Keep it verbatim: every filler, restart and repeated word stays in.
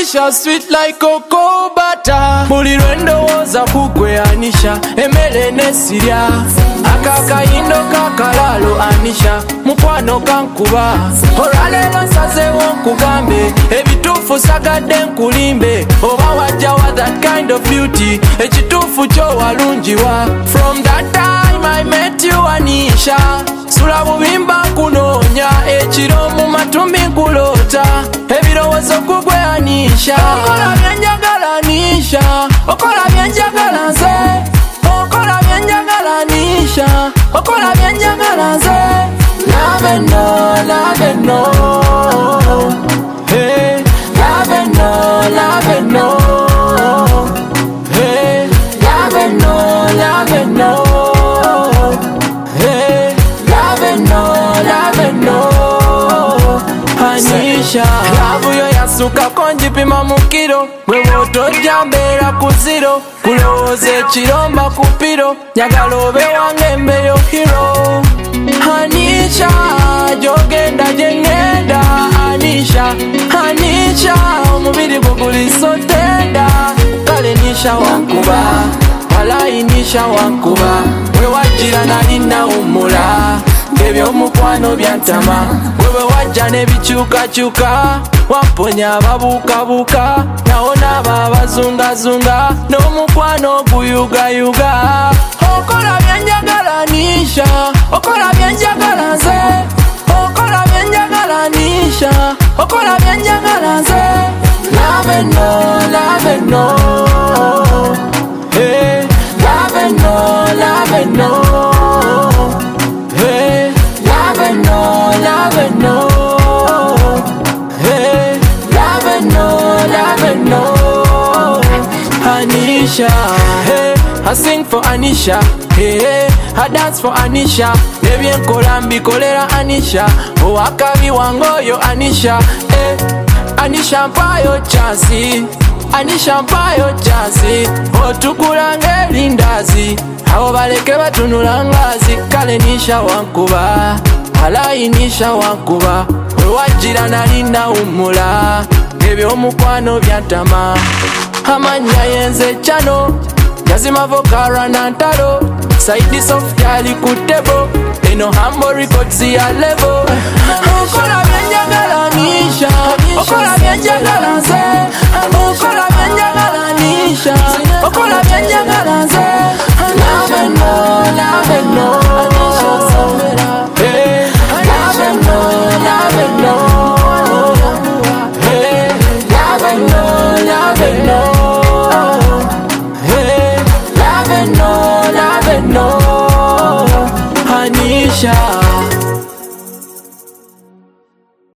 Anisha sweet like cocoa butter. Buli lwendowoza kugwe Anisha emere nesirya. Akakayindo kakalalo Anisha mukwano kankuba. Olwaleero nsazeewo nkugambe ebituufu sagadde nkulimbe. Oba wajja wa that kind of beauty ekituufu kyo walungiwa. From that time I met you Anisha. Sula bubimba nkunoonya ekiro mu matumbi nkuloota. Ebirowoozo kugwe Anisha. Okola byenjagala Anisha. Okola byenjagala nze. Okola byenjagala Anisha. Okola byenjagala nze. Love and no, love and no. Hey, love and no, love and no. Hey, love and no, love and no. Hey, love and no, love and no. Anisha, love yo yasuka konjipima mukiro. Bwe wotojja mbeera ku zero. Kulowooza ekiromba ku piro. Njagala obe wange mbeyo hero. Anisha, jogenda jengenda Anisha, Anisha, omubiri guguli so tenda. Kale Nisha wankuba, walayi Nisha wankuba. Bwe wajjira nali nawummula, ng'ebyomukwano byantama. Bwe wajja ne bikyukakyuka, wamponya ababuukabuuka. Nawona abo abazungazunga, n'omukwano guyugayuga. Okola byenjagala Anisha. Okola byenjagala nze. Okola byenjagala Anisha. Okola byenjagala nze. Love and no, love and no. Hey, love and no, love and no. Hey, love and no, love and no. Hey, love and no, love and no. Anisha, hey, I sing for Anisha. Hey, hey, I dance for Anisha. Baby nkola mbikolera Anisha. Owakabi wangoyo Anisha. Hey, Anisha mpayo chansi. Anisha mpayo chansi. Otukula ng'erindazi. Abo baleke batunula ngazi. Kale Nisha wankuba. Walayi Nisha wankuba. Bwe wajjira nali nawummula. Ebyomukwano byantama. Amanya yenze chano. Yazima vokara na ntalo. Saidi soft yali kutebo. Eno hambo records ya level. Okola byenjagala Anisha. Okola byenjagala nze. Okola byenjagala Anisha. Okola byenjagala nze. Love and no, love and no. Hey, love and no, love and no. Hey, love and no, love and no. Hey, love and no, love and no. Anisha.